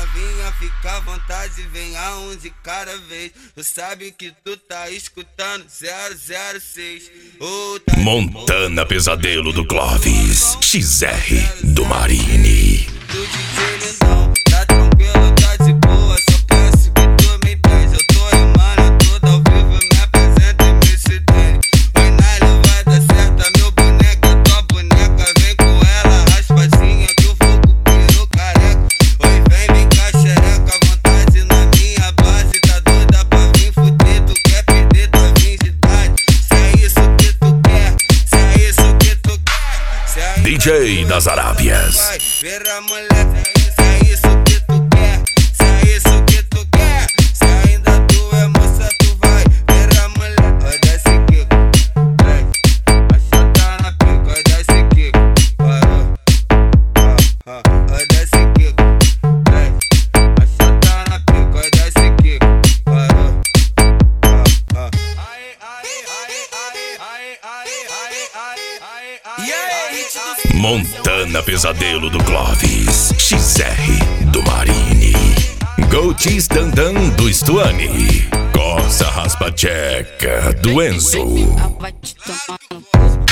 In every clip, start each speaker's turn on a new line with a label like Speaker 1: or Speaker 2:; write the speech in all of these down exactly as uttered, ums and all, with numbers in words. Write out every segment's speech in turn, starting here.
Speaker 1: novinha, fica à vontade, vem a um de cada vez. Tu sabe que tu tá escutando zero zero seis. Oh, tá
Speaker 2: Montana Pesadelo do Clóvis, X R do Marine.
Speaker 1: do D J Lindão, tá tranquilo, tá de boa, só peço que tu me entende. Eu tô rimando, eu tô ao vivo, me apresento e me citei. Foi na levada certa, meu boneca, tua boneca, vem com ela, raspadinha que o fogo pirou careca. Oi, vem, vem cá, xereca, vontade na minha base, tá doida pra vir fuder, tu quer perder tua virgindade. Se é isso que tu quer, se é isso que tu quer, se é
Speaker 2: D J das Arábias.
Speaker 1: vai, vira moleque, se é isso que tu quer, se é isso que tu quer, se ainda tu é moça, tu vai, vira moleque, vai desce aqui, vai, achata na pica, vai desce aqui, parou, ah, ah, vai desce aqui, vai, achata na pica, vai desce aqui, parou, ah, ah. Ai, ai, ai, ai, ai, ai, ai, ai, ai, ai,
Speaker 3: E aí, hit dos
Speaker 2: Montana Pesadelo do Clóvis, X R do Marine. Gotis Dandan do Stuani, Corsa Raspa Tcheca do Enzo.
Speaker 4: Vai te tomar no cu.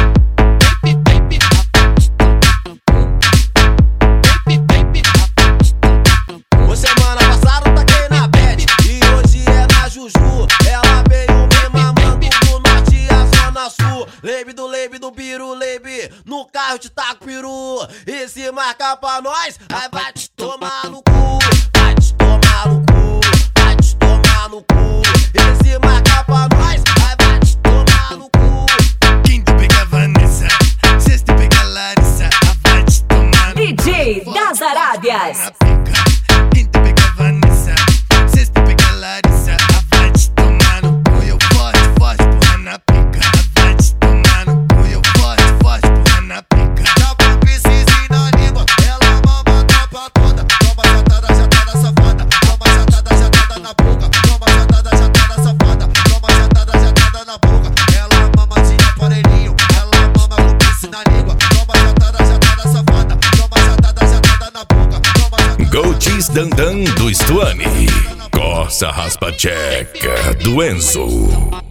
Speaker 3: Ô, semana passada eu taquei na bad e hoje é na Juju. Ela veio me mamando do norte à zona sul. Lebe do lebe do piru, lebe no carro te taco peru. E se marcar pra nós, aí vai te tomar no cu. Vai te tomar no cu, vai te tomar no cu. E se marcar pra nós, aí vai te tomar no cu.
Speaker 5: Quinta pega a Vanessa, sexta pega a Larissa, vai te tomar no
Speaker 6: D J das Arábias.
Speaker 5: na pica. Quinta pega a Vanessa, sexta pega a Larissa, vai te tomar no cu. Eu forte, forte, porra na pica. Vai te tomar no cu. Eu forte, forte, porra na pica.
Speaker 3: Dá pra precisar na língua, ela mama a tropa toda. Toma jatada, jatada safada. Toma jatada, jatada na boca. Toma jatada, jatada safada. Toma jatada, jatada na boca. Ela mama de aparelhinho, ela mama com piercing na língua. Toma jatada, jatada safada. Toma jatada, jatada na boca. Toma jatada.
Speaker 2: Gotis Dandan do Stuani, Corsa Raspa Tcheca do Enzo.